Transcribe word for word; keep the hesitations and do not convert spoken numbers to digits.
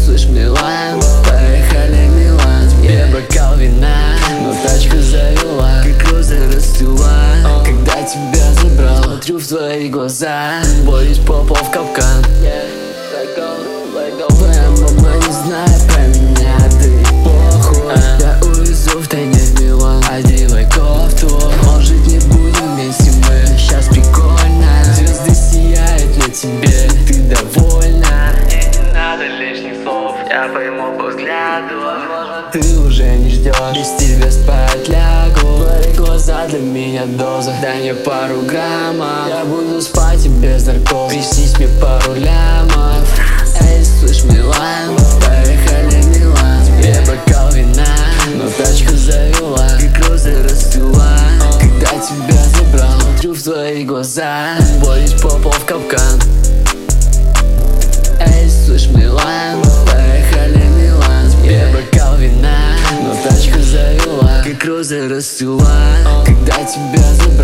слышь, Милан, поехали, Милан. Тебе бокал вина, но тачка завела, как розы расцвела. Когда тебя забрал, смотрю в твои глаза, боюсь, попал в капкан. Твоя мама не знает про меня, ты похуй. Я увезу в тайне в Милан, одевай кофту. Может, не будем вместе мы, сейчас прикольно. Звезды сияют на тебе, ты довольна. Мне не надо лишних слов, я пойму по взгляду. Ты уже не ждешь, без тебя спать лягу. Твои глаза для меня доза, дай мне пару граммов. Я буду спать и без наркоз, приснись мне пару лямов. Эй, слышь, Милан, поехали, Милан. Тебе бокал вина, но тачка завела, как розы расцвела. Когда тебя забрал, смотрю в твои глаза, боюсь, попал в капкан. Эй, слышь, Милан, поехали, Милан. Тебе бокал вина, но тачка завела, как розы расцвела. Когда тебя забрал,